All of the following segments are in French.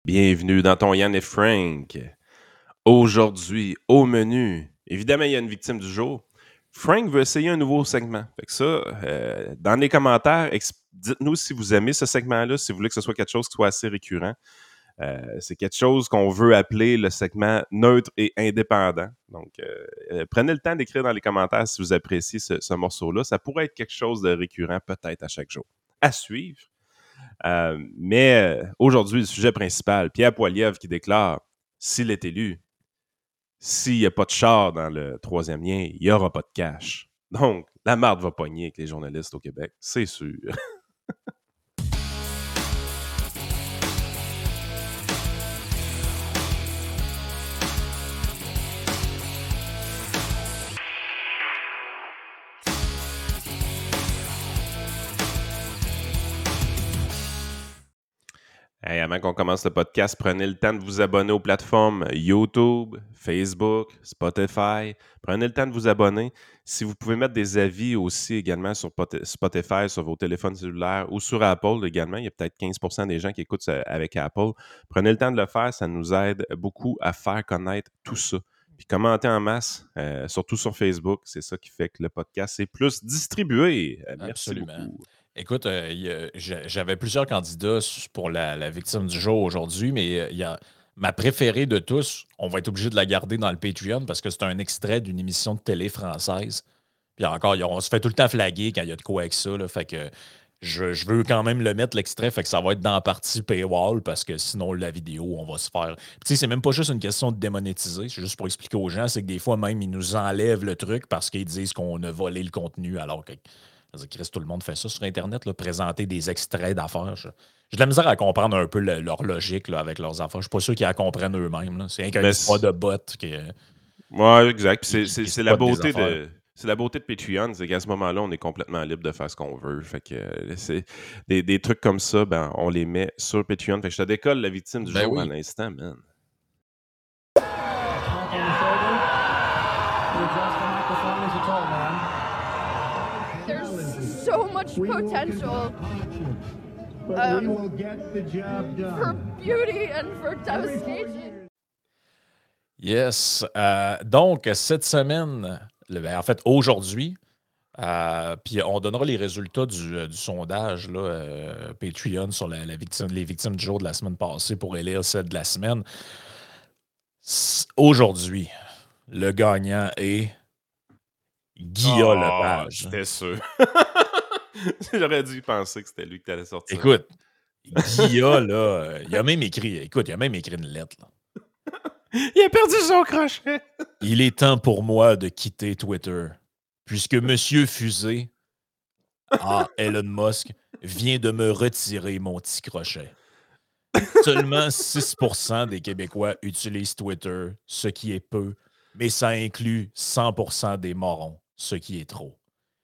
Bienvenue dans ton Yann et Frank. Aujourd'hui, au menu, évidemment, il y a une victime du jour. Frank veut essayer un nouveau segment. Fait que ça, dans les commentaires, dites-nous si vous aimez ce segment-là, si vous voulez que ce soit quelque chose qui soit assez récurrent. C'est quelque chose qu'on veut appeler le segment neutre et indépendant. Donc, prenez le temps d'écrire dans les commentaires si vous appréciez ce morceau-là. Ça pourrait être quelque chose de récurrent peut-être à chaque jour. À suivre. Mais aujourd'hui, le sujet principal, Pierre Poilievre qui déclare s'il est élu, s'il n'y a pas de char dans le troisième lien, il n'y aura pas de cash. Donc, la marde va pogner avec les journalistes au Québec, c'est sûr. Hey, avant qu'on commence le podcast, prenez le temps de vous abonner aux plateformes YouTube, Facebook, Spotify. Prenez le temps de vous abonner. Si vous pouvez mettre des avis aussi également sur Spotify, sur vos téléphones cellulaires ou sur Apple également. Il y a peut-être 15% des gens qui écoutent avec Apple. Prenez le temps de le faire. Ça nous aide beaucoup à faire connaître tout ça. Puis commentez en masse, surtout sur Facebook. C'est ça qui fait que le podcast est plus distribué. Merci Absolument. beaucoup. Écoute, j'avais plusieurs candidats pour la victime du jour aujourd'hui, mais il y a ma préférée de tous. On va être obligé de la garder dans le Patreon parce que c'est un extrait d'une émission de télé française. Puis encore, on se fait tout le temps flaguer quand il y a de quoi avec ça. Là, fait que je veux quand même le mettre, l'extrait. Fait que ça va être dans la partie paywall parce que sinon, la vidéo, on va se faire. Puis, tu sais, c'est même pas juste une question de démonétiser. C'est juste pour expliquer aux gens. C'est que des fois, même, ils nous enlèvent le truc parce qu'ils disent qu'on a volé le contenu alors que. Chris, tout le monde fait ça sur Internet, là, présenter des extraits d'affaires. J'ai de la misère à comprendre un peu leur logique là, avec leurs affaires. Je suis pas sûr qu'ils la comprennent eux-mêmes. Là. C'est un Mais histoire de bot qui ouais, exact. Puis qui c'est la spot des beauté affaires. c'est la beauté de Patreon, c'est qu'à ce moment-là, on est complètement libre de faire ce qu'on veut. Fait que c'est des trucs comme ça, ben on les met sur Patreon. Fait que je te décolle la victime du Ben jour à oui. l'instant, man. There's so much potential for beauty and for devastation. Yes. Donc, cette semaine, en fait, aujourd'hui, puis on donnera les résultats du sondage là, Patreon sur les victimes du jour de la semaine passée pour élire celle de la semaine. Aujourd'hui, le gagnant est Guillaume Lepage. C'était sûr. J'aurais dû penser que c'était lui qui allait sortir. Écoute, Guillaume, là, il a même écrit une lettre. Là. Il a perdu son crochet. Il est temps pour moi de quitter Twitter, puisque Monsieur Fusée, Elon Musk, vient de me retirer mon petit crochet. Seulement 6% des Québécois utilisent Twitter, ce qui est peu, mais ça inclut 100% des morons, ce qui est trop.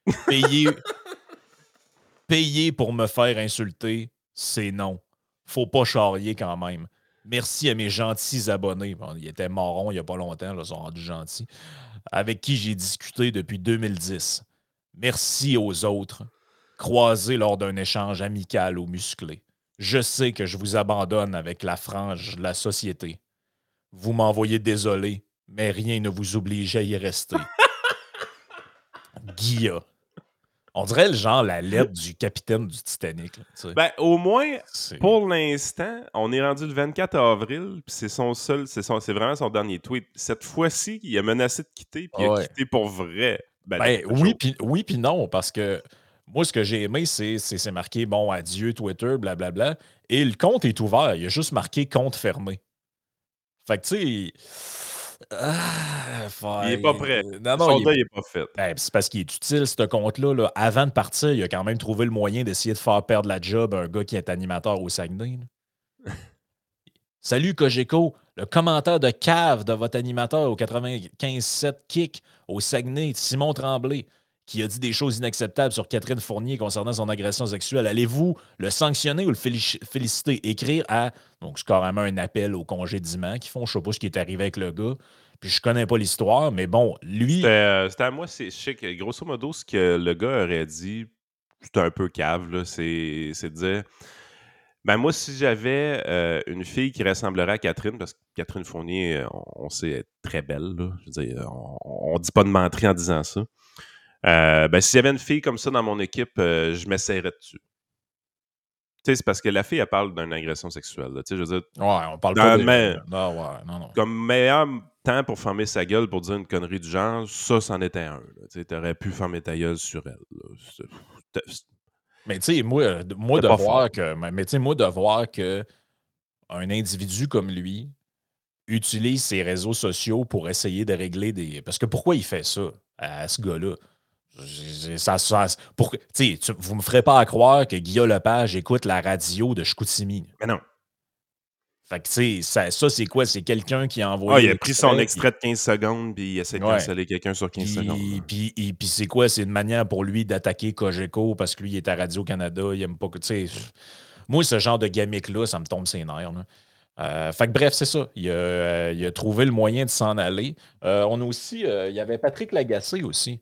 Payer pour me faire insulter, c'est non. Faut pas charrier quand même. Merci à mes gentils abonnés. Bon, ils étaient morons il n'y a pas longtemps, là, ils sont rendus gentils. Avec qui j'ai discuté depuis 2010. Merci aux autres, croisés lors d'un échange amical ou musclé. Je sais que je vous abandonne avec la frange de la société. Vous m'envoyez désolé, mais rien ne vous oblige à y rester. Guilla. On dirait le genre la lettre du capitaine du Titanic. Là, tu sais. Ben, au moins, C'est- pour l'instant, on est rendu le 24 avril, puis c'est c'est vraiment son dernier tweet. Cette fois-ci, il a menacé de quitter, puis il a Ouais. quitté pour vrai. Ben là, Ben, c'est chaud. oui, puis non, parce que moi, ce que j'ai aimé, c'est marqué, bon, adieu Twitter, blablabla, et le compte est ouvert. Il y a juste marqué compte fermé. Fait que, tu sais, Il est pas prêt. non, Son deuil est pas fait. ben, c'est parce qu'il est utile, ce compte-là. Là. Avant de partir, il a quand même trouvé le moyen d'essayer de faire perdre la job à un gars qui est animateur au Saguenay. Là. Salut Cogeco, le commentaire de cave de votre animateur au 95.7 Kick au Saguenay, Simon Tremblay, qui a dit des choses inacceptables sur Catherine Fournier concernant son agression sexuelle. Allez-vous le sanctionner ou le féliciter? Écrire à... Donc, c'est carrément un appel au congédiement qu'ils font. Je sais pas ce qui est arrivé avec le gars. Puis je connais pas l'histoire, mais bon, lui... C'était à moi, je sais que grosso modo, ce que le gars aurait dit, c'était un peu cave, là, c'est de dire... Ben moi, si j'avais une fille qui ressemblerait à Catherine, parce que Catherine Fournier, on sait, est très belle, là. Je veux dire, on dit pas de menterie en disant ça. Ben, si j'avais une fille comme ça dans mon équipe, je m'essayerais dessus. Tu sais, c'est parce que la fille, elle parle d'une agression sexuelle. Tu sais, je veux dire, Ouais, on parle pas de... mais, Non, ouais, non. comme meilleur temps pour fermer sa gueule pour dire une connerie du genre, ça, c'en était un. Tu sais, t'aurais pu fermer ta gueule sur elle. Mais tu sais, moi C'était de pas voir fort. que... Mais tu sais, moi de voir que un individu comme lui utilise ses réseaux sociaux pour essayer de régler des... Parce que pourquoi il fait ça à ce gars-là? Vous me ferez pas à croire que Guillaume Lepage écoute la radio de Chicoutimi. Mais non. Fait que, tu sais, ça c'est quoi? C'est quelqu'un qui a Ah, envoyé il a pris son l'extrait, extrait de 15 secondes, puis il essaie de ouais. canceller quelqu'un sur 15 secondes. Puis c'est quoi? C'est une manière pour lui d'attaquer Cogeco parce que lui, il est à Radio-Canada, il aime pas que, tu sais... Moi, ce genre de gimmick-là, ça me tombe ses nerfs, là. Fait que bref, c'est ça. Il a trouvé le moyen de s'en aller. On a aussi... il y avait Patrick Lagacé aussi.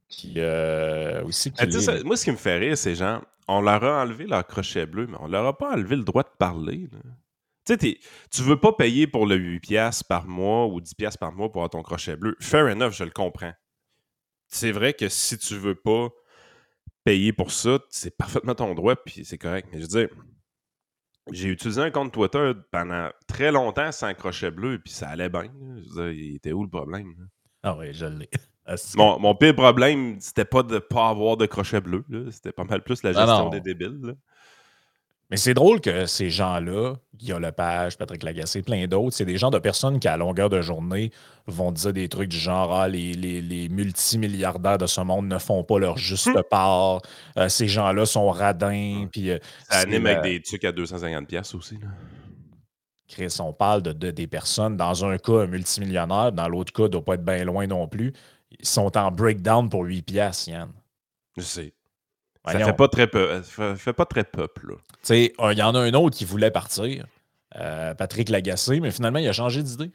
Tu sais, moi, ce qui me fait rire, c'est genre, on leur a enlevé leur crochet bleu, mais on leur a pas enlevé le droit de parler. Là. Tu sais, tu veux pas payer pour le 8$ par mois ou 10$ par mois pour avoir ton crochet bleu. Fair enough, je le comprends. C'est vrai que si tu veux pas payer pour ça, c'est parfaitement ton droit, puis c'est correct. Mais je veux dire, j'ai utilisé un compte Twitter pendant très longtemps sans crochet bleu, puis ça allait bien. Là. Je veux dire, il était où le problème? Là? Ah oui, je l'ai. Mon pire problème, c'était pas de pas avoir de crochet bleu. Là. C'était pas mal plus la gestion des débiles. Là. Mais c'est drôle que ces gens-là, Guillaume Lepage, Patrick Lagacé, plein d'autres, c'est des gens de personnes qui, à longueur de journée, vont dire des trucs du genre ah, les multimilliardaires de ce monde ne font pas leur juste part. Ces gens-là sont radins. Puis, ça anime avec des trucs à 250$ aussi. Là. Chris, on parle des personnes, dans un cas, un multimillionnaire, dans l'autre cas, il ne doit pas être bien loin non plus. Ils sont en breakdown pour 8$, Yann. Je sais. Voyons. Ça fait pas très peu. Ça fait pas très peuple, là. Tu sais, il y en a un autre qui voulait partir, Patrick Lagacé, mais finalement, il a changé d'idée.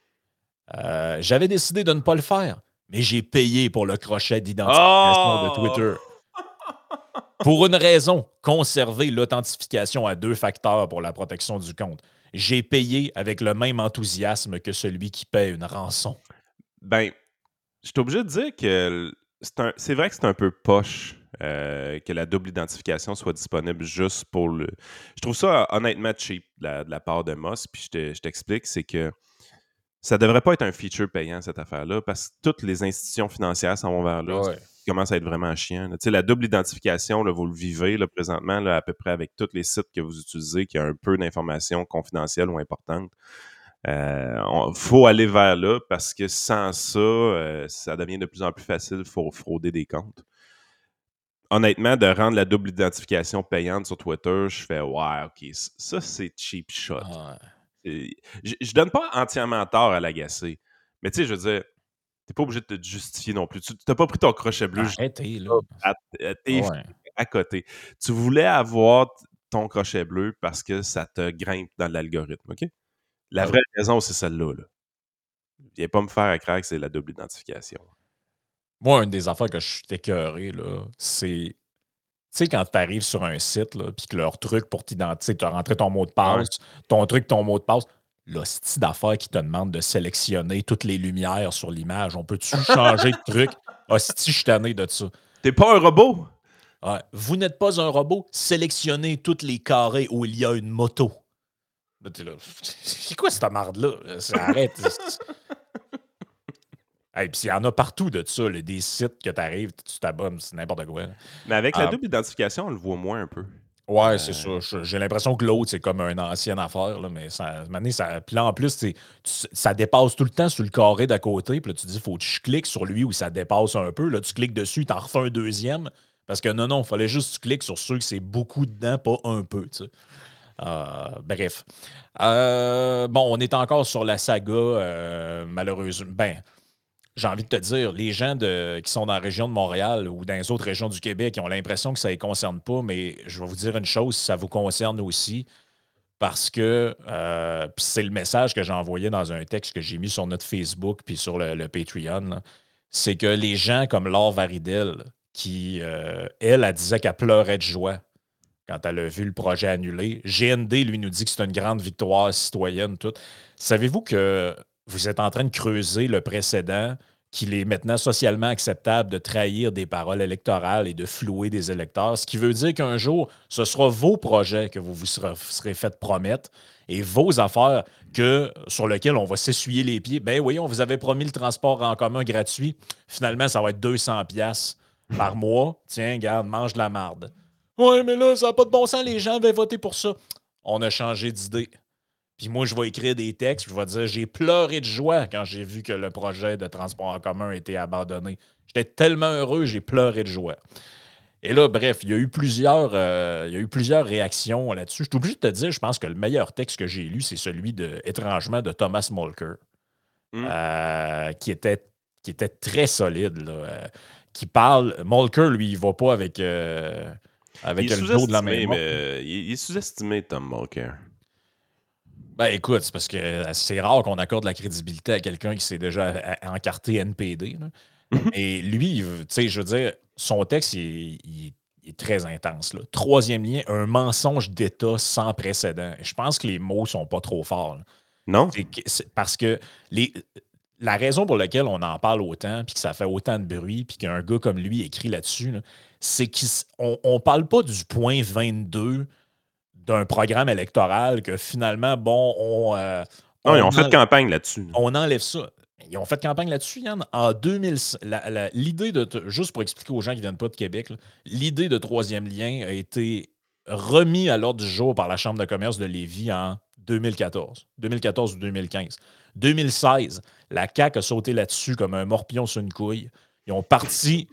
J'avais décidé de ne pas le faire, mais j'ai payé pour le crochet d'identification de Twitter. Pour une raison, conserver l'authentification à 2 facteurs pour la protection du compte. J'ai payé avec le même enthousiasme que celui qui paie une rançon. Ben, je suis obligé de dire que c'est vrai que c'est un peu poche que la double identification soit disponible juste pour le... Je trouve ça honnêtement cheap de la part de Moss, puis je t'explique, c'est que ça devrait pas être un feature payant, cette affaire-là, parce que toutes les institutions financières s'en vont vers là. Ouais. Ça commence à être vraiment chiant. Tu sais, la double identification, là, vous le vivez là, présentement là, à peu près avec tous les sites que vous utilisez qui ont un peu d'informations confidentielles ou importantes. Faut aller vers là parce que sans ça, ça devient de plus en plus facile pour frauder des comptes. Honnêtement, de rendre la double identification payante sur Twitter, je fais « Ouais, OK, ça, c'est cheap shot. Ah. » Je donne pas entièrement tort à l'agacé, mais tu sais, je veux dire, t'es pas obligé de te justifier non plus. Tu n'as pas pris ton crochet bleu Arrêtez, là. à côté. Tu voulais avoir ton crochet bleu parce que ça te grimpe dans l'algorithme, OK? La vraie raison, c'est celle-là. Là. Viens pas me faire à croire que c'est la double identification. Moi, une des affaires que je suis écœuré, là, c'est... Tu sais, quand tu arrives sur un site, puis que leur truc pour t'identifier, tu as rentré ton mot de passe, ton mot de passe, l'hostie d'affaires qui te demande de sélectionner toutes les lumières sur l'image. On peut-tu changer de truc? Hostie, je suis tanné de ça. T'es pas un robot? Ouais. Vous n'êtes pas un robot? Sélectionnez tous les carrés où il y a une moto. Là, t'es là. C'est quoi cette marde-là? Arrête. Hey, puis il y en a partout de ça, là, des sites que tu arrives, tu t'abonnes, c'est n'importe quoi. Mais avec la double identification, on le voit moins un peu. Ouais, c'est ça. J'ai l'impression que l'autre, c'est comme une ancienne affaire, là, mais puis là, en plus, ça dépasse tout le temps sur le carré d'à côté. Puis là, tu dis, faut que tu cliques sur lui où ça dépasse un peu. Là, tu cliques dessus, tu en refais un deuxième. Parce que non, il fallait juste que tu cliques sur ceux que c'est beaucoup dedans, pas un peu. Tu sais. Bref. Bon, on est encore sur la saga, malheureusement. Ben, j'ai envie de te dire, les gens qui sont dans la région de Montréal ou dans les autres régions du Québec, ils ont l'impression que ça ne les concerne pas, mais je vais vous dire une chose, ça vous concerne aussi, parce que puis c'est le message que j'ai envoyé dans un texte que j'ai mis sur notre Facebook puis sur le Patreon, là, c'est que les gens comme Laure Varidel, qui, elle disait qu'elle pleurait de joie quand elle a vu le projet annulé. GND, lui, nous dit que c'est une grande victoire citoyenne, tout. Savez-vous que vous êtes en train de creuser le précédent qu'il est maintenant socialement acceptable de trahir des paroles électorales et de flouer des électeurs, ce qui veut dire qu'un jour, ce sera vos projets que vous serez fait promettre et vos affaires sur lesquelles on va s'essuyer les pieds. Ben oui, on vous avait promis le transport en commun gratuit. Finalement, ça va être 200$ par mois. Tiens, garde, mange de la marde. Ouais, mais là, ça n'a pas de bon sens, les gens avaient voté pour ça. On a changé d'idée. Puis moi, je vais écrire des textes, je vais dire j'ai pleuré de joie quand j'ai vu que le projet de transport en commun a été abandonné. J'étais tellement heureux, j'ai pleuré de joie. Et là, bref, il y a eu plusieurs réactions là-dessus. Je suis obligé de te dire, je pense que le meilleur texte que j'ai lu, c'est celui étrangement, de Thomas Mulcair, qui était très solide, là, qui parle. Mulcair, lui, il ne va pas avec Il est le dos de la main sous-estimé, morte. mais il est sous-estimé, Tom Mulcair. Ben écoute, c'est parce que c'est rare qu'on accorde la crédibilité à quelqu'un qui s'est déjà encarté NPD. Là. Et lui, tu sais, je veux dire, son texte, il est très intense. Là. Troisième lien, un mensonge d'État sans précédent. Et je pense que les mots sont pas trop forts. Là. Non? C'est parce que la raison pour laquelle on en parle autant, puis que ça fait autant de bruit, puis qu'un gars comme lui écrit là-dessus, là, c'est qu'on ne parle pas du point 22 d'un programme électoral que finalement, bon, Non, ils ont fait campagne là-dessus. on enlève ça. Ils ont fait campagne là-dessus, Yann. En 2000, l'idée juste pour expliquer aux gens qui ne viennent pas de Québec, là, l'idée de troisième lien a été remis à l'ordre du jour par la Chambre de commerce de Lévis en 2014 ou 2015. 2016, la CAQ a sauté là-dessus comme un morpion sur une couille. Ils ont parti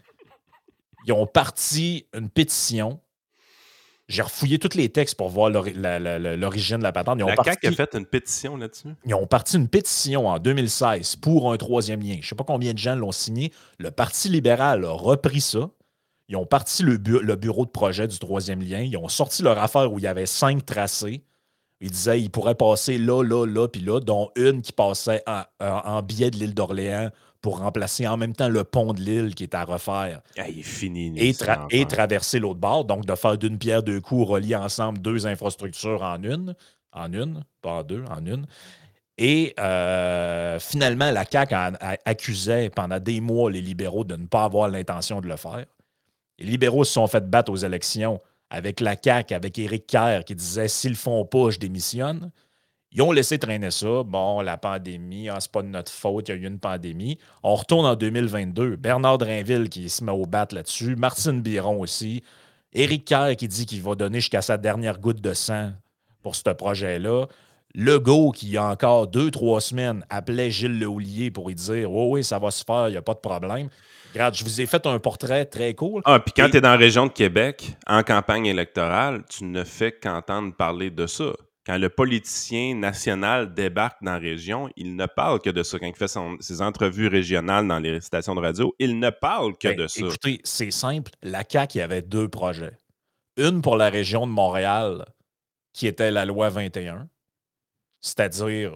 une pétition. J'ai refouillé tous les textes pour voir l'origine de la patente. La CAQ a fait une pétition là-dessus? Ils ont parti une pétition en 2016 pour un troisième lien. Je ne sais pas combien de gens l'ont signé. Le Parti libéral a repris ça. Ils ont parti le bureau de projet du troisième lien. Ils ont sorti leur affaire où il y avait 5 tracés. Ils disaient qu'ils pourraient passer là, là, là, puis là, dont une qui passait en biais de l'île d'Orléans pour remplacer en même temps le pont de l'île qui est à refaire. Ah, il est fini. Et traverser l'autre bord. Donc, de faire d'une pierre deux coups, relier ensemble 2 infrastructures en une. Pas en 2, en une. Et finalement, la CAQ accusait pendant des mois les libéraux de ne pas avoir l'intention de le faire. Les libéraux se sont fait battre aux élections avec la CAQ, avec Éric Kerr, qui disait « S'ils le font pas, je démissionne ». Ils ont laissé traîner ça. Bon, la pandémie, c'est pas de notre faute, il y a eu une pandémie. On retourne en 2022. Bernard Drinville qui se met au bat là-dessus. Martine Biron aussi. Éric Kerr qui dit qu'il va donner jusqu'à sa dernière goutte de sang pour ce projet-là. Legault, qui, il y a encore 2-3 semaines, appelait Gilles Lehoulier pour lui dire « Oui, oui, ça va se faire, il n'y a pas de problème ». Regarde, je vous ai fait un portrait très cool. Ah, puis quand tu es dans la région de Québec, en campagne électorale, tu ne fais qu'entendre parler de ça. Quand le politicien national débarque dans la région, il ne parle que de ça. Quand il fait ses entrevues régionales dans les stations de radio, il ne parle que de ça. Écoutez, c'est simple. La CAQ, il y avait 2 projets. Une pour la région de Montréal, qui était la loi 21, c'est-à-dire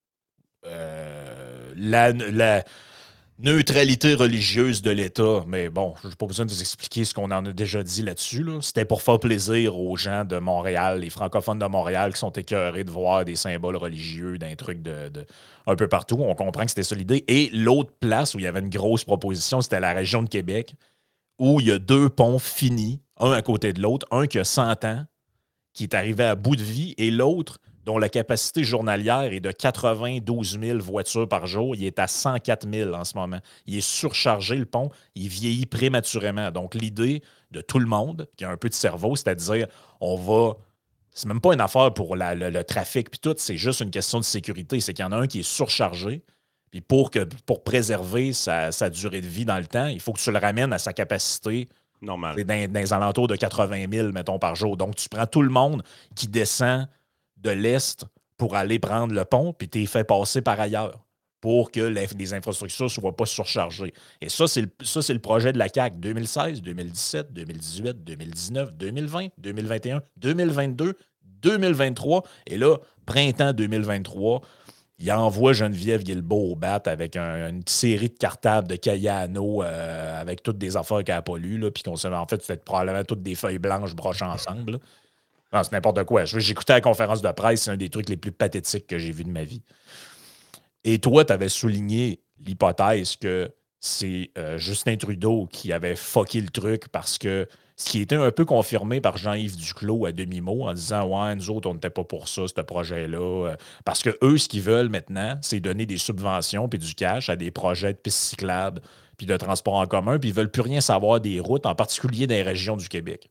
la neutralité religieuse de l'État. Mais bon, je n'ai pas besoin de vous expliquer ce qu'on en a déjà dit là-dessus. Là. C'était pour faire plaisir aux gens de Montréal, les francophones de Montréal qui sont écœurés de voir des symboles religieux, d'un truc un peu partout. On comprend que c'était ça l'idée. Et l'autre place où il y avait une grosse proposition, c'était la région de Québec, où il y a 2 ponts finis, un à côté de l'autre, un qui a 100 ans, qui est arrivé à bout de vie, et l'autre dont la capacité journalière est de 92 000 voitures par jour. Il est à 104 000 en ce moment. Il est surchargé, le pont. Il vieillit prématurément. Donc, l'idée de tout le monde qui a un peu de cerveau, c'est-à-dire, c'est même pas une affaire pour le trafic puis tout, c'est juste une question de sécurité. C'est qu'il y en a un qui est surchargé. Puis pour préserver sa durée de vie dans le temps, il faut que tu le ramènes à sa capacité normal. Dans les alentours de 80 000, mettons, par jour. Donc, tu prends tout le monde qui descend de l'Est pour aller prendre le pont, puis tu les fais passer par ailleurs pour que les infrastructures ne soient pas surchargées. Et ça, c'est le projet de la CAQ 2016, 2017, 2018, 2019, 2020, 2021, 2022, 2023. Et là, printemps 2023, il envoie Geneviève Guilbeault au bat avec une série de cartables de Cayano avec toutes des affaires qu'elle n'a pas lues, là, puis en fait, c'était probablement toutes des feuilles blanches brochées ensemble. Là. Non, c'est n'importe quoi. J'écoutais la conférence de presse, c'est un des trucs les plus pathétiques que j'ai vus de ma vie. Et toi, tu avais souligné l'hypothèse que c'est Justin Trudeau qui avait fucké le truc parce que ce qui était un peu confirmé par Jean-Yves Duclos à demi-mot en disant « Ouais, nous autres, on n'était pas pour ça, ce projet-là. Parce que eux, ce qu'ils veulent maintenant, c'est donner des subventions puis du cash à des projets de pistes cyclables puis de transport en commun, puis ils ne veulent plus rien savoir des routes, en particulier dans les régions du Québec.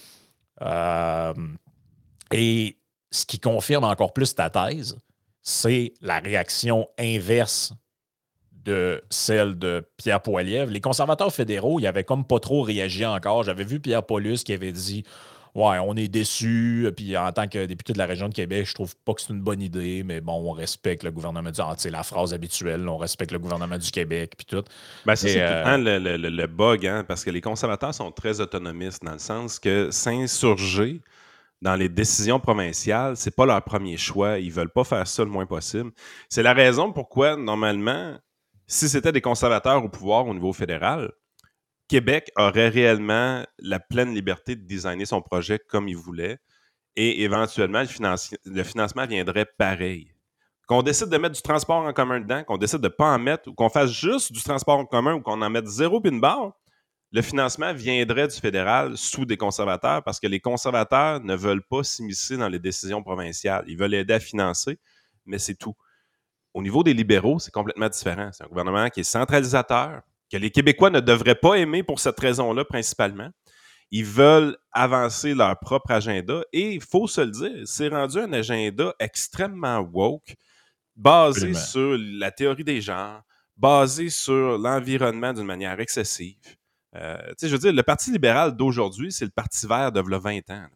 Et ce qui confirme encore plus ta thèse, c'est la réaction inverse de celle de Pierre Poilievre. Les conservateurs fédéraux, ils n'avaient comme pas trop réagi encore. J'avais vu Pierre Paulus qui avait dit « Ouais, on est déçus. » Puis en tant que député de la région de Québec, je trouve pas que c'est une bonne idée, mais bon, on respecte le gouvernement du... c'est la phrase habituelle, on respecte le gouvernement du Québec, puis tout. Ben, ça, c'est tout le temps le bug, hein, parce que les conservateurs sont très autonomistes dans le sens que s'insurger dans les décisions provinciales, c'est pas leur premier choix. Ils veulent pas faire ça le moins possible. C'est la raison pourquoi, normalement, si c'était des conservateurs au pouvoir au niveau fédéral, Québec aurait réellement la pleine liberté de designer son projet comme il voulait et éventuellement, le financement viendrait pareil. Qu'on décide de mettre du transport en commun dedans, qu'on décide de ne pas en mettre ou qu'on fasse juste du transport en commun ou qu'on en mette zéro puis une barre, le financement viendrait du fédéral sous des conservateurs parce que les conservateurs ne veulent pas s'immiscer dans les décisions provinciales. Ils veulent aider à financer, mais c'est tout. Au niveau des libéraux, c'est complètement différent. C'est un gouvernement qui est centralisateur, que les Québécois ne devraient pas aimer pour cette raison-là principalement. Ils veulent avancer leur propre agenda et il faut se le dire, c'est rendu un agenda extrêmement woke, basé sur la théorie des genres, basé sur l'environnement d'une manière excessive. Je veux dire, le Parti libéral d'aujourd'hui, c'est le Parti vert de 20 ans.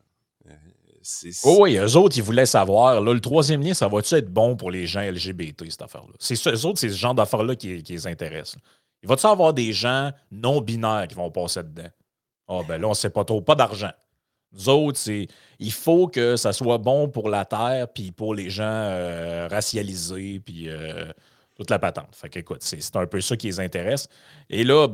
Oui, eux autres, ils voulaient savoir, là, le troisième lien, ça va-tu être bon pour les gens LGBT, cette affaire-là? Eux autres, c'est ce genre d'affaires-là qui les intéresse. Il va-tu avoir des gens non-binaires qui vont passer dedans? Ah, ben là, on ne sait pas trop, pas d'argent. Nous autres, il faut que ça soit bon pour la Terre, puis pour les gens racialisés, puis toute la patente. Fait qu'écoute, c'est un peu ça qui les intéresse. Et là,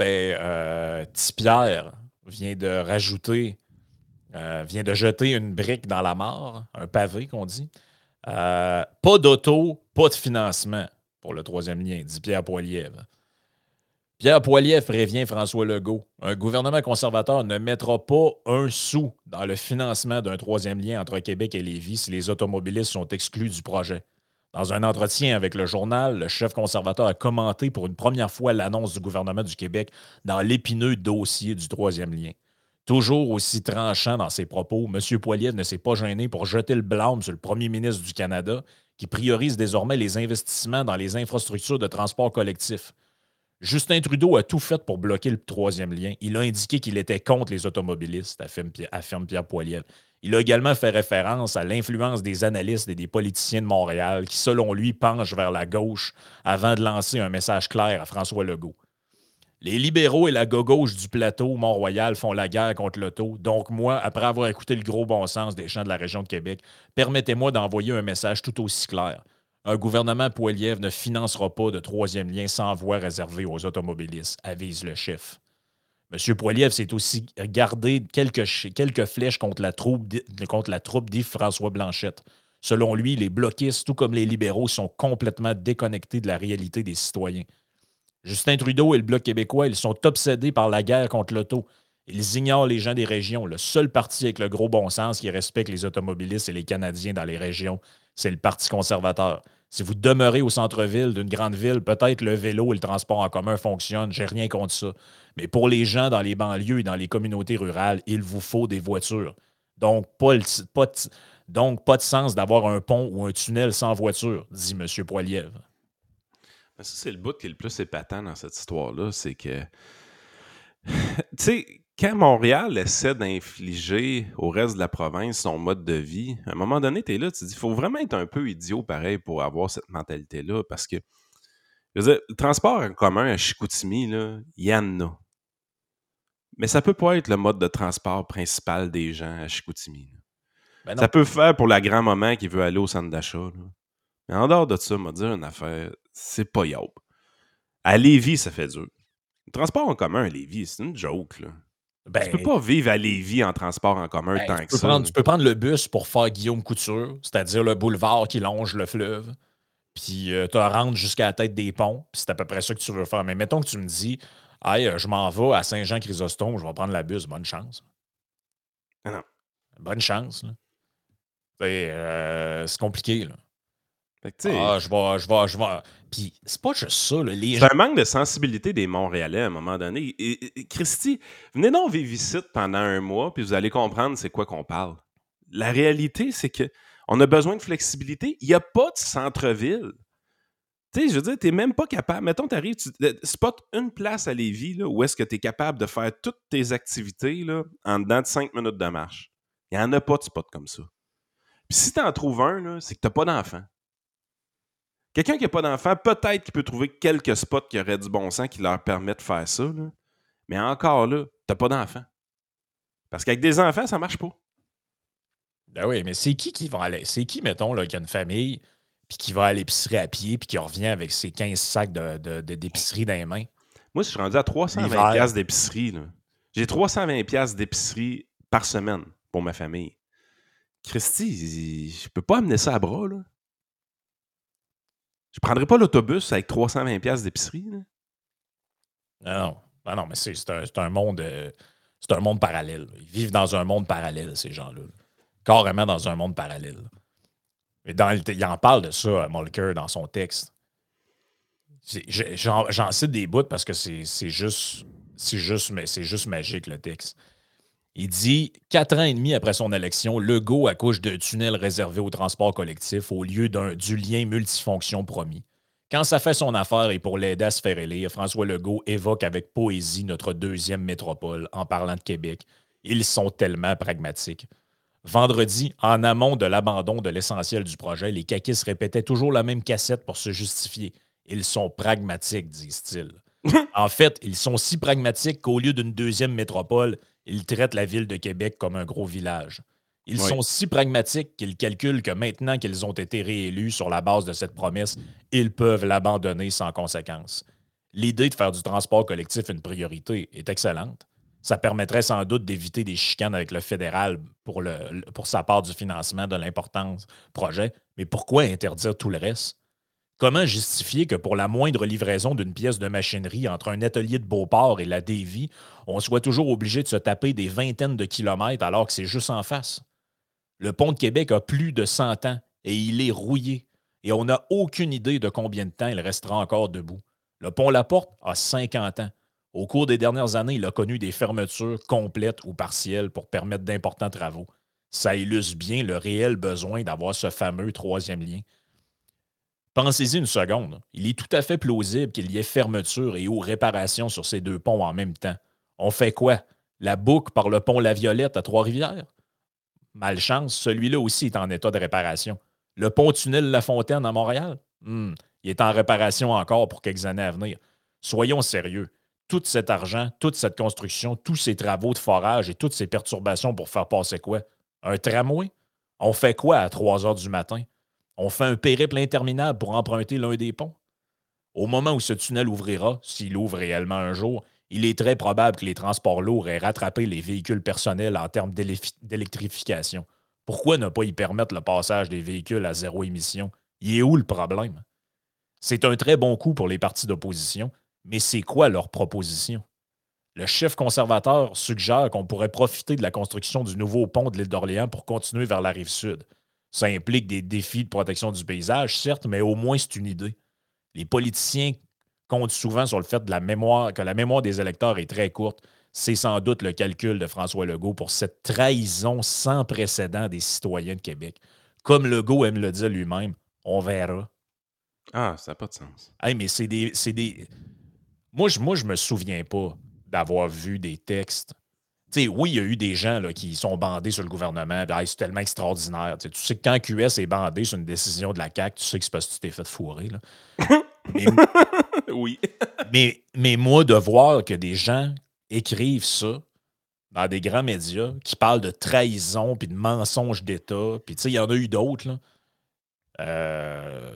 Petit Pierre vient de rajouter, vient de jeter une brique dans la mare, un pavé qu'on dit. Pas d'auto, pas de financement pour le troisième lien, dit Pierre Poilievre. Pierre Poilievre prévient François Legault. Un gouvernement conservateur ne mettra pas un sou dans le financement d'un troisième lien entre Québec et Lévis si les automobilistes sont exclus du projet. Dans un entretien avec le journal, le chef conservateur a commenté pour une première fois l'annonce du gouvernement du Québec dans l'épineux dossier du troisième lien. Toujours aussi tranchant dans ses propos, M. Poilievre ne s'est pas gêné pour jeter le blâme sur le premier ministre du Canada qui priorise désormais les investissements dans les infrastructures de transport collectif. Justin Trudeau a tout fait pour bloquer le troisième lien. Il a indiqué qu'il était contre les automobilistes, affirme Pierre Poilievre. Il a également fait référence à l'influence des analystes et des politiciens de Montréal qui, selon lui, penchent vers la gauche avant de lancer un message clair à François Legault. Les libéraux et la gauche du plateau Mont-Royal font la guerre contre l'auto. Donc moi, après avoir écouté le gros bon sens des gens de la région de Québec, permettez-moi d'envoyer un message tout aussi clair. Un gouvernement Poilievre ne financera pas de troisième lien sans voie réservée aux automobilistes, avise le chef. M. Poilievre s'est aussi gardé quelques flèches contre la troupe d'Yves-François Blanchette. Selon lui, les bloquistes, tout comme les libéraux, sont complètement déconnectés de la réalité des citoyens. Justin Trudeau et le Bloc québécois, ils sont obsédés par la guerre contre l'auto. Ils ignorent les gens des régions. Le seul parti avec le gros bon sens qui respecte les automobilistes et les Canadiens dans les régions, c'est le Parti conservateur. Si vous demeurez au centre-ville d'une grande ville, peut-être le vélo et le transport en commun fonctionnent, j'ai rien contre ça. Mais pour les gens dans les banlieues et dans les communautés rurales, il vous faut des voitures. Donc, pas de sens d'avoir un pont ou un tunnel sans voiture, dit M. Poilievre. Ça, c'est le bout qui est le plus épatant dans cette histoire-là, c'est que, tu sais, quand Montréal essaie d'infliger au reste de la province son mode de vie, à un moment donné, tu es là, tu te dis, il faut vraiment être un peu idiot pareil pour avoir cette mentalité-là, parce que, je veux dire, le transport en commun à Chicoutimi, là, il y en a. Mais ça peut pas être le mode de transport principal des gens à Chicoutimi. Ça peut faire pour la grand-maman qui veut aller au centre d'achat, là. Mais en dehors de ça, m'a dire une affaire, c'est pas yob. À Lévis, ça fait dur. Le transport en commun à Lévis, c'est une joke, là. Tu peux Ben, pas vivre à Lévis en transport en commun ben, tant que ça. tu peux prendre le bus pour faire Guillaume Couture, c'est-à-dire le boulevard qui longe le fleuve, puis te rendre jusqu'à la tête des ponts, puis c'est à peu près ça que tu veux faire. Mais mettons que tu me dis, hey, je m'en vais à Saint-Jean-Chrysostome, je vais prendre la bus, bonne chance. Ah non. Bonne chance, là. C'est compliqué, là. Fait que, tu sais, Je vais. Puis c'est pas juste ça, là. Les gens. c'est un manque de sensibilité des Montréalais à un moment donné. Christy, venez donc vivre ici pendant un mois, puis vous allez comprendre c'est quoi qu'on parle. La réalité, c'est que on a besoin de flexibilité. Il n'y a pas de centre-ville. Tu sais, je veux dire, tu n'es même pas capable. Mettons, tu arrives, tu spot une place à Lévis là, où est-ce que tu es capable de faire toutes tes activités là, en dedans de 5 minutes de marche. Il n'y en a pas de spot comme ça. Puis si tu en trouves un, là, c'est que tu n'as pas d'enfant. Quelqu'un qui n'a pas d'enfant, peut-être qu'il peut trouver quelques spots qui auraient du bon sens qui leur permettent de faire ça. Là. Mais encore là, tu n'as pas d'enfant. Parce qu'avec des enfants, ça ne marche pas. Ben oui, mais c'est qui va aller? C'est qui, mettons, là, qui a une famille, puis qui va à l'épicerie à pied, puis qui revient avec ses 15 sacs d'épicerie dans les mains? Moi, je suis rendu à 320$ L'hiver. d'épicerie. Là. J'ai 320$ d'épicerie par semaine pour ma famille. Christy, je peux pas amener ça à bras, là. Je prendrais pas l'autobus avec 320$ d'épicerie, là. Non, mais c'est un monde. C'est un monde parallèle. Ils vivent dans un monde parallèle, ces gens-là. Carrément dans un monde parallèle. Mais il en parle de ça, Mulcair, dans son texte. J'en cite des bouts parce que c'est juste magique, le texte. Il dit 4 ans et demi après son élection, Legault accouche de tunnels réservés au transport collectif au lieu du lien multifonction promis. Quand ça fait son affaire et pour l'aider à se faire élire, François Legault évoque avec poésie notre deuxième métropole en parlant de Québec. Ils sont tellement pragmatiques. Vendredi, en amont de l'abandon de l'essentiel du projet, les caquistes répétaient toujours la même cassette pour se justifier. Ils sont pragmatiques, disent-ils. En fait, ils sont si pragmatiques qu'au lieu d'une deuxième métropole, ils traitent la ville de Québec comme un gros village. Ils sont si pragmatiques qu'ils calculent que maintenant qu'ils ont été réélus sur la base de cette promesse, ils peuvent l'abandonner sans conséquence. L'idée de faire du transport collectif une priorité est excellente. Ça permettrait sans doute d'éviter des chicanes avec le fédéral pour sa part du financement de l'important projet. Mais pourquoi interdire tout le reste? Comment justifier que pour la moindre livraison d'une pièce de machinerie entre un atelier de Beauport et la Davie, on soit toujours obligé de se taper des vingtaines de kilomètres alors que c'est juste en face? Le pont de Québec a plus de 100 ans et il est rouillé. Et on n'a aucune idée de combien de temps il restera encore debout. Le pont La Porte a 50 ans. Au cours des dernières années, il a connu des fermetures complètes ou partielles pour permettre d'importants travaux. Ça illustre bien le réel besoin d'avoir ce fameux troisième lien. Pensez-y une seconde. Il est tout à fait plausible qu'il y ait fermeture et ou réparation sur ces deux ponts en même temps. On fait quoi? La boucle par le pont La Violette à Trois-Rivières? Malchance, celui-là aussi est en état de réparation. Le pont-tunnel La Fontaine à Montréal? Il est en réparation encore pour quelques années à venir. Soyons sérieux. Tout cet argent, toute cette construction, tous ces travaux de forage et toutes ces perturbations pour faire passer quoi? Un tramway? On fait quoi à 3 heures du matin? On fait un périple interminable pour emprunter l'un des ponts? Au moment où ce tunnel ouvrira, s'il ouvre réellement un jour, il est très probable que les transports lourds aient rattrapé les véhicules personnels en termes d'électrification. Pourquoi ne pas y permettre le passage des véhicules à zéro émission? Il est où le problème? C'est un très bon coup pour les partis d'opposition, mais c'est quoi leur proposition? Le chef conservateur suggère qu'on pourrait profiter de la construction du nouveau pont de l'île d'Orléans pour continuer vers la rive sud. Ça implique des défis de protection du paysage, certes, mais au moins c'est une idée. Les politiciens comptent souvent sur le fait que la mémoire des électeurs est très courte. C'est sans doute le calcul de François Legault pour cette trahison sans précédent des citoyens de Québec. Comme Legault aime le dire lui-même, on verra. Ah, ça n'a pas de sens. Hey, mais c'est des. Moi, je me souviens pas d'avoir vu des textes. Tu sais, oui, il y a eu des gens là, qui sont bandés sur le gouvernement. Puis, hey, c'est tellement extraordinaire. Tu sais que quand QS est bandé sur une décision de la CAQ, tu sais que c'est parce que tu t'es fait fourrer. Là. Mais, Oui. mais moi, de voir que des gens écrivent ça dans des grands médias qui parlent de trahison puis de mensonges d'État, puis tu sais, il y en a eu d'autres, là. Euh,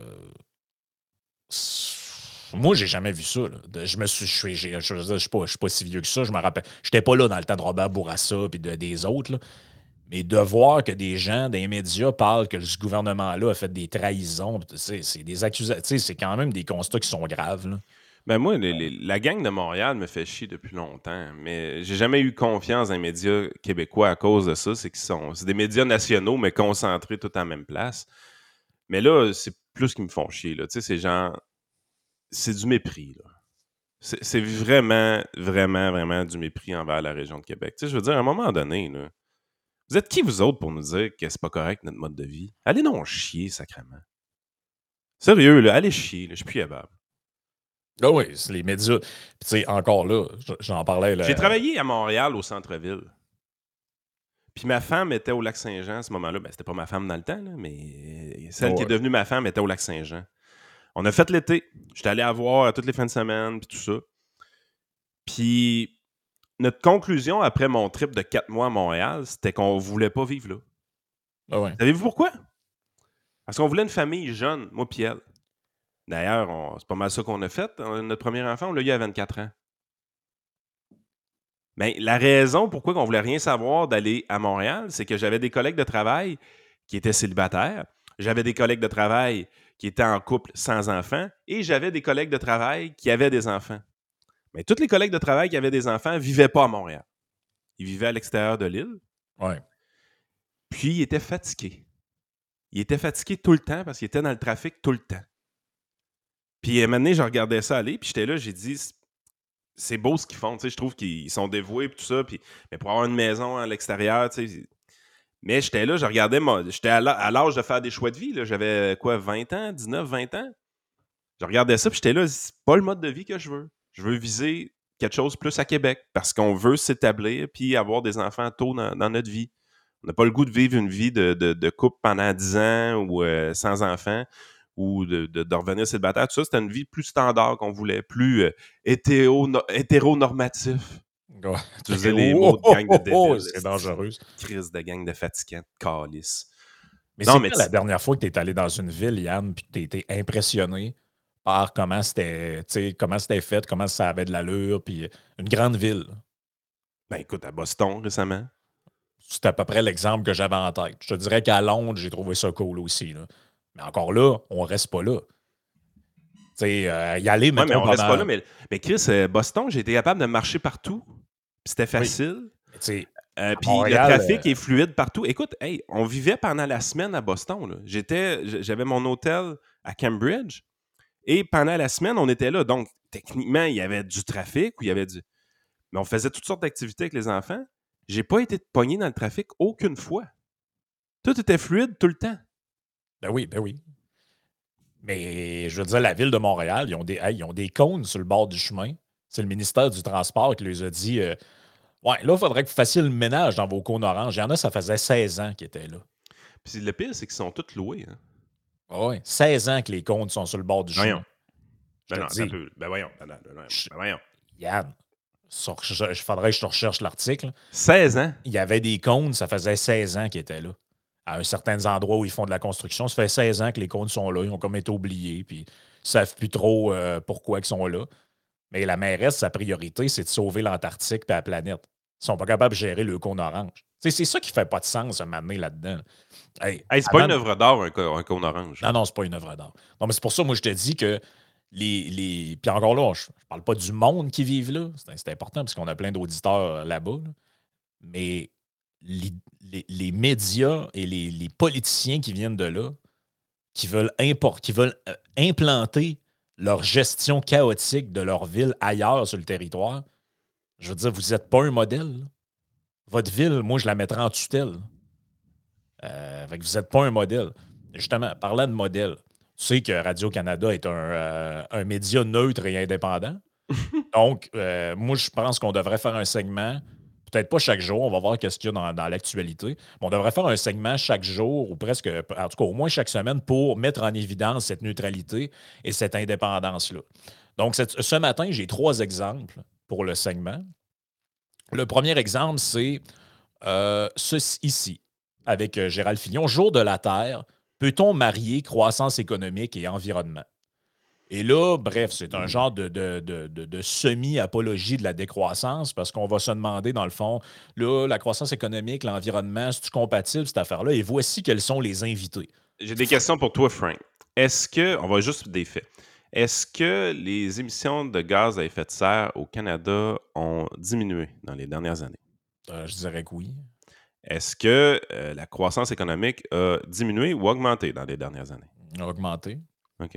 Moi, j'ai jamais vu ça. Là. Je suis pas si vieux que ça. Je me rappelle. J'étais pas là dans le temps de Robert Bourassa et des autres. Là. Mais de voir que des gens, des médias parlent que ce gouvernement-là a fait des trahisons, c'est des accusations. C'est quand même des constats qui sont graves. Là. Ben moi, la gang de Montréal me fait chier depuis longtemps, mais j'ai jamais eu confiance dans les médias québécois à cause de ça. C'est des médias nationaux, mais concentrés tout à la même place. Mais là, c'est plus qu'ils me font chier. Là. Tu sais, c'est genre... C'est du mépris, là. C'est vraiment, vraiment, vraiment du mépris envers la région de Québec. Tu sais, je veux dire, à un moment donné, là, vous êtes qui, vous autres, pour nous dire que c'est pas correct, notre mode de vie? Allez non chier, sacrément. Sérieux, là, allez chier, là, je suis plus capable. Ah oui, c'est les médias. Puis, tu sais, encore là, j'en parlais. Là, J'ai travaillé à Montréal, au centre-ville. Puis ma femme était au Lac-Saint-Jean à ce moment-là. Ben, c'était pas ma femme dans le temps, là, mais celle qui est devenue ma femme était au Lac-Saint-Jean. On a fait l'été. J'étais allé à voir toutes les fins de semaine, puis tout ça. Puis notre conclusion après mon trip de 4 mois à Montréal, c'était qu'on voulait pas vivre là. Ah ouais. Savez-vous pourquoi? Parce qu'on voulait une famille jeune, moi puis elle. D'ailleurs, c'est pas mal ça qu'on a fait. Notre premier enfant, on l'a eu à 24 ans. Mais la raison pourquoi on voulait rien savoir d'aller à Montréal, c'est que j'avais des collègues de travail qui étaient célibataires. J'avais des collègues de travail qui étaient en couple sans enfants. Et j'avais des collègues de travail qui avaient des enfants. Mais tous les collègues de travail qui avaient des enfants ne vivaient pas à Montréal. Ils vivaient à l'extérieur de l'île. Ouais. Puis, ils étaient fatigués. Ils étaient fatigués tout le temps parce qu'ils étaient dans le trafic tout le temps. Puis, à un moment donné, je regardais ça aller, puis j'étais là, j'ai dit, c'est beau ce qu'ils font. Tu sais, je trouve qu'ils sont dévoués, puis tout ça. Puis, mais pour avoir une maison à l'extérieur, tu sais. Mais j'étais là, je regardais, j'étais à l'âge de faire des choix de vie. Là. J'avais quoi, 20 ans, 19, 20 ans? Je regardais ça, puis j'étais là, c'est pas le mode de vie que je veux. Je veux viser quelque chose plus à Québec parce qu'on veut s'établir puis avoir des enfants tôt dans notre vie. On n'a pas le goût de vivre une vie de couple pendant 10 ans ou sans enfants ou de revenir célibataire. Tout ça, c'était une vie plus standard qu'on voulait, plus hétéronormatif. Ouais. Tu faisais les mots de gang de débiles. C'est dangereux. Crise de gang de fatigants, de calices. Mais c'est quand la dernière fois que tu es allé dans une ville, Yann, puis que tu as été impressionné par comment c'était fait, comment ça avait de l'allure, puis une grande ville. Ben écoute, à Boston récemment. C'est à peu près l'exemple que j'avais en tête. Je te dirais qu'à Londres, j'ai trouvé ça cool aussi. Là. Mais encore là, on reste pas là. Tu sais, y aller, mais on reste pas là. Mais Chris, Boston, j'ai été capable de marcher partout. C'était facile. Oui. Puis le trafic est fluide partout. Écoute, hey, on vivait pendant la semaine à Boston. Là. J'avais mon hôtel à Cambridge. Et pendant la semaine, on était là. Donc, techniquement, il y avait du trafic ou il y avait du... Mais on faisait toutes sortes d'activités avec les enfants. J'ai pas été pogné dans le trafic aucune fois. Tout était fluide tout le temps. Ben oui. Mais je veux dire, la ville de Montréal, ils ont des cônes sur le bord du chemin. C'est le ministère du Transport qui les a dit ouais, là, il faudrait que vous fassiez le ménage dans vos cônes oranges. Il y en a, ça faisait 16 ans qu'ils étaient là. Puis le pire, c'est qu'ils sont tous loués. Hein? Oui, 16 ans que les cônes sont sur le bord du chemin. Voyons. Voyons. Yann, il faudrait que je te recherche l'article. 16 ans? Il y avait des cônes, ça faisait 16 ans qu'ils étaient là. À certains endroits où ils font de la construction, ça fait 16 ans que les cônes sont là. Ils ont comme été oubliés, puis ils ne savent plus trop pourquoi ils sont là. Mais la mairesse, sa priorité, c'est de sauver l'Antarctique et la planète. Ils sont pas capables de gérer le cône orange. C'est ça qui fait pas de sens à m'amener là-dedans. Hey, c'est pas une œuvre d'art, un cône orange. Non, c'est pas une œuvre d'art. Non, mais c'est pour ça, moi, je te dis que puis encore là, je parle pas du monde qui vit là. C'est important parce qu'on a plein d'auditeurs là-bas. Là. Mais les médias et les politiciens qui viennent de là, qui veulent implanter leur gestion chaotique de leur ville ailleurs sur le territoire, je veux dire, vous n'êtes pas un modèle. Là. Votre ville, moi, je la mettrais en tutelle. Fait que vous n'êtes pas un modèle. Justement, parlant de modèle, tu sais que Radio-Canada est un média neutre et indépendant. Donc, moi, je pense qu'on devrait faire un segment, peut-être pas chaque jour, on va voir qu'est-ce qu'il y a dans l'actualité, mais on devrait faire un segment chaque jour, ou presque, en tout cas au moins chaque semaine, pour mettre en évidence cette neutralité et cette indépendance-là. Donc, ce matin, j'ai 3 exemples pour le segment. Le premier exemple, c'est ceci ici, avec Gérald Filion. Jour de la Terre, Peut-on marier croissance économique et environnement? Et là, bref, c'est un genre de semi-apologie de la décroissance parce qu'on va se demander, dans le fond, là, la croissance économique, l'environnement, c'est-tu compatible, cette affaire-là? Et voici quels sont les invités. J'ai des questions pour toi, Frank. Est-ce que, on va juste des faits, est-ce que les émissions de gaz à effet de serre au Canada ont diminué dans les dernières années? Je dirais que oui. Est-ce que la croissance économique a diminué ou augmenté dans les dernières années? Augmenté. OK.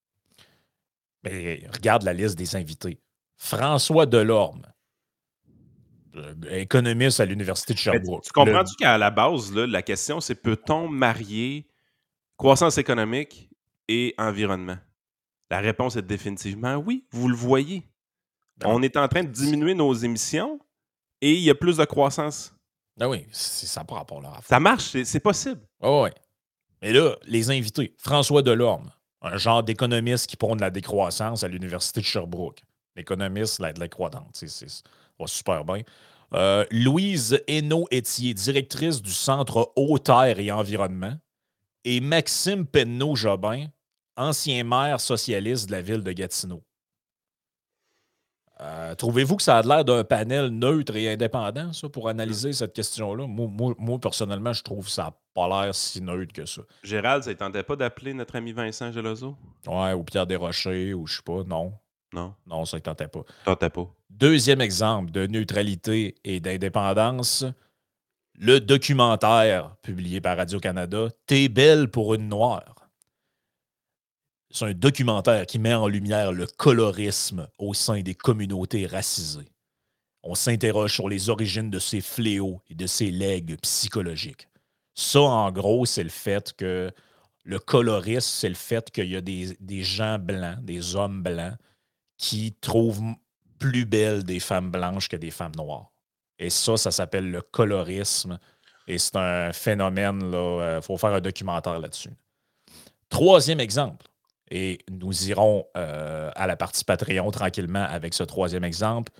Mais regarde la liste des invités. François Delorme, économiste à l'Université de Mais Sherbrooke. tu comprends-tu qu'à la base, là, la question, c'est peut-on marier croissance économique et environnement? La réponse est définitivement oui. Vous le voyez. On est en train de diminuer nos émissions et il y a plus de croissance. Ah oui, ça n'a pas rapport là. Ça marche, c'est possible. Oh oui. Mais là, les invités. François Delorme, un genre d'économiste qui prône la décroissance à l'Université de Sherbrooke. L'économiste de la croissance. Ça va super bien. Louise Hainaut-Étier, directrice du Centre Eau-Terre et Environnement. Et Maxime Penneau-Jobin, ancien maire socialiste de la ville de Gatineau. Trouvez-vous que ça a l'air d'un panel neutre et indépendant, ça, pour analyser cette question-là? Moi, personnellement, je trouve que ça n'a pas l'air si neutre que ça. Gérald, ça ne tentait pas d'appeler notre ami Vincent Geloso? Ouais, ou Pierre Desrochers, ou je sais pas, non. Non. Non, ça ne tentait pas. Tentait pas. Deuxième exemple de neutralité et d'indépendance, le documentaire publié par Radio-Canada, T'es belle pour une noire. C'est un documentaire qui met en lumière le colorisme au sein des communautés racisées. On s'interroge sur les origines de ces fléaux et de ces legs psychologiques. Ça, en gros, c'est le fait que le colorisme, c'est le fait qu'il y a des gens blancs, des hommes blancs, qui trouvent plus belles des femmes blanches que des femmes noires. Et ça s'appelle le colorisme. Et c'est un phénomène, il faut faire un documentaire là-dessus. Troisième exemple. Et nous irons à la partie Patreon tranquillement avec ce troisième exemple.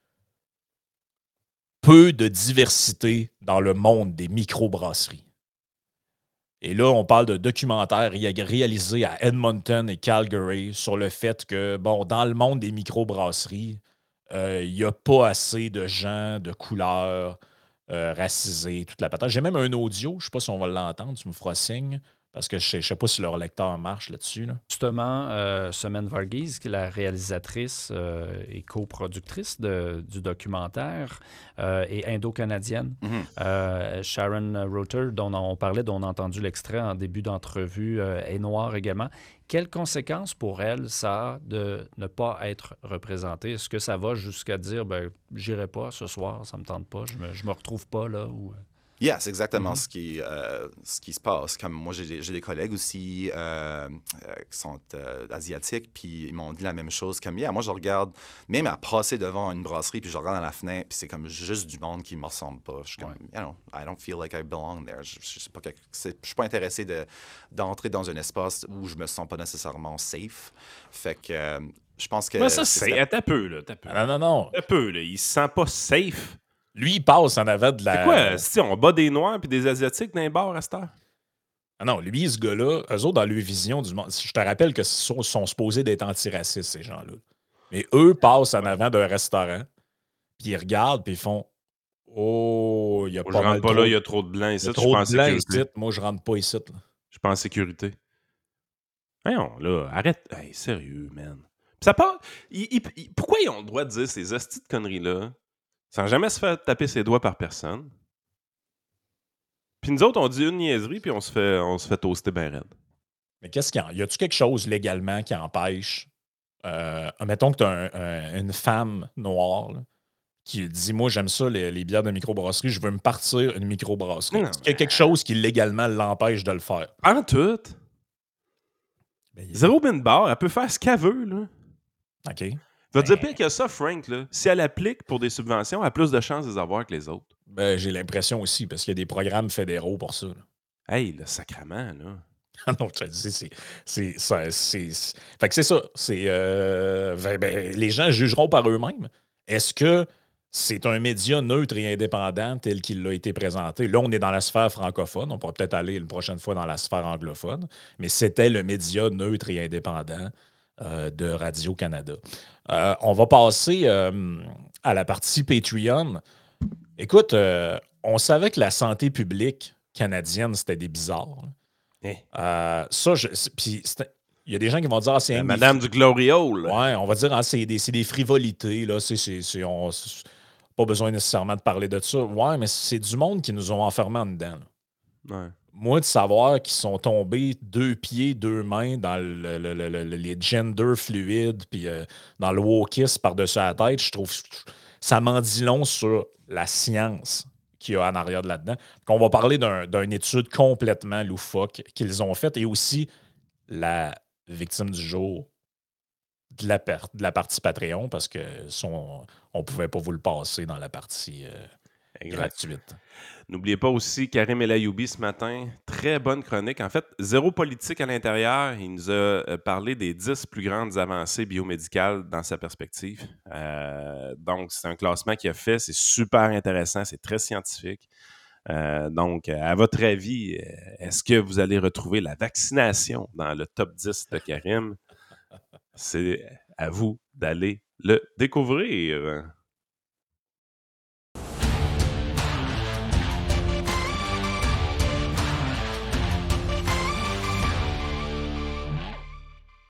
Peu de diversité dans le monde des microbrasseries. Et là, on parle de documentaires réalisés à Edmonton et Calgary sur le fait que, bon, dans le monde des microbrasseries, il n'y a pas assez de gens de couleur racisés, toute la patate. J'ai même un audio, je ne sais pas si on va l'entendre, tu me feras signe. Parce que je ne sais pas si leur lecteur marche là-dessus. Là. Justement, Semen Varghese, qui est la réalisatrice et coproductrice du documentaire, est indo-canadienne. Sharon Reuter, dont on parlait, dont on a entendu l'extrait en début d'entrevue, est noire également. Quelles conséquences pour elle, ça a de ne pas être représentée? Est-ce que ça va jusqu'à dire, j'irai pas ce soir, ça me tente pas, je me retrouve pas là? Ou... Yeah, c'est exactement ce qui se passe. Comme moi, j'ai des collègues aussi qui sont asiatiques, puis ils m'ont dit la même chose. Comme, moi, je regarde, même à passer devant une brasserie, puis je regarde dans la fenêtre, puis c'est comme juste du monde qui ne me ressemble pas. Je suis comme, I don't feel like I belong there. Je suis pas intéressé d'entrer dans un espace où je me sens pas nécessairement safe. Fait que je pense que... Mais ça, c'est... T'as peu, là. Non. T'as peu, là. Il se sent pas safe. Lui, il passe en avant de la... C'est quoi? Si on bat des Noirs et des Asiatiques dans les bars à cette heure? Ah non, lui, ce gars-là, eux autres, dans leur vision du monde... Je te rappelle que sont supposés d'être antiracistes, ces gens-là. Mais eux passent en avant d'un restaurant, puis ils regardent, puis ils font... Oh, il y a pas mal je rentre pas là, il y a trop de blancs ici. Il y a trop de blancs ici. Moi, je rentre pas ici. Là. Je suis pas en sécurité. Voyons, là, arrête. Hey, sérieux, man. Puis ça part... Pourquoi ils ont le droit de dire ces hosties de conneries-là sans jamais se faire taper ses doigts par personne? Puis nous autres, on dit une niaiserie, puis on se fait toaster bien raide. Mais qu'est-ce qu'il y a? Y a-tu quelque chose légalement qui empêche... mettons que tu as une femme noire là, qui dit « Moi, j'aime ça, les bières de microbrasserie, je veux me partir une microbrasserie. » Est-ce qu'il y a quelque chose qui légalement l'empêche de le faire? En tout. Zéro bin bar, elle peut faire ce qu'elle veut, là. OK. Va dire pire que ça, Frank, là. Si elle applique pour des subventions, elle a plus de chances de les avoir que les autres. J'ai l'impression aussi, parce qu'il y a des programmes fédéraux pour ça. Là. Hey, le sacrement, là. Ah non, je te dis, Fait que c'est ça. Les gens jugeront par eux-mêmes. Est-ce que c'est un média neutre et indépendant tel qu'il a été présenté. Là, on est dans la sphère francophone. On pourra peut-être aller une prochaine fois dans la sphère anglophone. Mais c'était le média neutre et indépendant de Radio-Canada. On va passer à la partie Patreon. Écoute, on savait que la santé publique canadienne, c'était des bizarres. Puis il y a des gens qui vont dire c'est Madame du Glory Hole. Ouais, on va dire c'est des frivolités. Là. Pas besoin nécessairement de parler de ça. Ouais, mais c'est du monde qui nous ont enfermés en dedans. Ouais. Moi, de savoir qu'ils sont tombés 2 pieds, 2 mains dans les gender fluides, puis dans le wokisme par-dessus la tête, je trouve ça m'en dit long sur la science qu'il y a en arrière de là-dedans. On va parler d'une étude complètement loufoque qu'ils ont faite et aussi la victime du jour de la partie Patreon parce que on ne pouvait pas vous le passer dans la partie gratuite. N'oubliez pas aussi Karim El Ayoubi ce matin. Très bonne chronique. En fait, zéro politique à l'intérieur. Il nous a parlé des 10 plus grandes avancées biomédicales dans sa perspective. Donc, c'est un classement qu'il a fait. C'est super intéressant. C'est très scientifique. Donc, à votre avis, est-ce que vous allez retrouver la vaccination dans le top 10 de Karim? C'est à vous d'aller le découvrir.